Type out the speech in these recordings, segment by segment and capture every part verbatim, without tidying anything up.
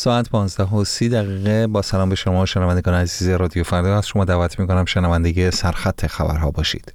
ساعت پانزده و سی دقیقه. با سلام به شما شنوندگان عزیز رادیو فردا، از شما دعوت می‌کنم شنونده سرخط خبرها باشید.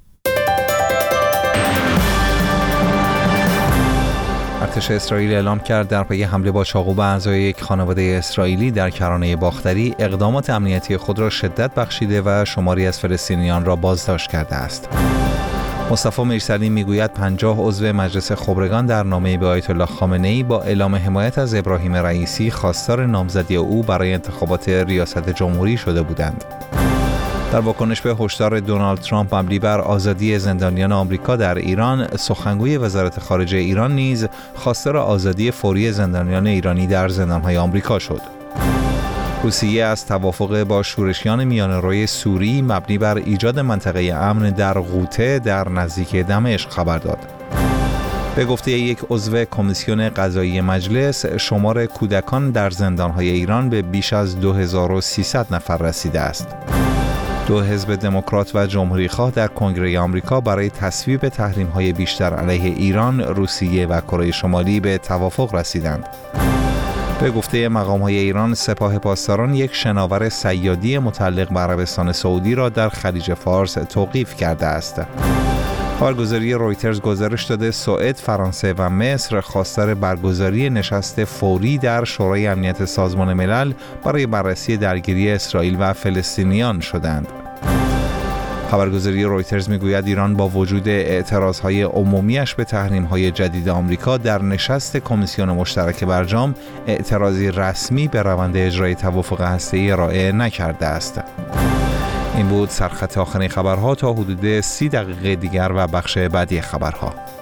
ارتش اسرائیل اعلام کرد در پی حمله با چاقو به اعضای یک خانواده اسرائیلی در کرانه باختری اقدامات امنیتی خود را شدت بخشیده و شماری از فلسطینیان را بازداشت کرده است. مصطفی میرسلی میگوید پنجاه عضو مجلس خبرگان در نامه‌ای به آیت الله خامنه‌ای با اعلام حمایت از ابراهیم رئیسی خواستار نامزدی او برای انتخابات ریاست جمهوری شده بودند. در واکنش به هشدار دونالد ترامپ مبنی بر آزادی زندانیان آمریکا در ایران، سخنگوی وزارت خارجه ایران نیز خواستار آزادی فوری زندانیان ایرانی در زندان‌های آمریکا شد. روسیه از توافق با شورشیان میانه‌روی سوری مبنی بر ایجاد منطقه امن در غوطه در نزدیک دمشق خبر داد. به گفته یک عضو کمیسیون قضایی مجلس، شمار کودکان در زندان‌های ایران به بیش از دو هزار و سیصد نفر رسیده است. دو حزب دموکرات و جمهوری‌خواه در کنگره آمریکا برای تصویب تحریم‌های بیشتر علیه ایران، روسیه و کره شمالی به توافق رسیدند. به گفته مقام‌های ایران، سپاه پاسداران یک شناور صیادی متعلق به عربستان سعودی را در خلیج فارس توقیف کرده است. خبرگزاری رویترز گزارش داده سوئد، فرانسه و مصر خواستار برگزاری نشست فوری در شورای امنیت سازمان ملل برای بررسی درگیری اسرائیل و فلسطینیان شدند. خبرگزاری رویترز میگوید ایران با وجود اعتراضهای عمومیش به تحریم‌های جدید آمریکا در نشست کمیسیون مشترک برجام اعتراضی رسمی به روند اجرای توافق هسته‌ای ارائه نکرده است. این بود سرخط آخرین خبرها. تا حدود سی دقیقه دیگر و بخش بعدی خبرها.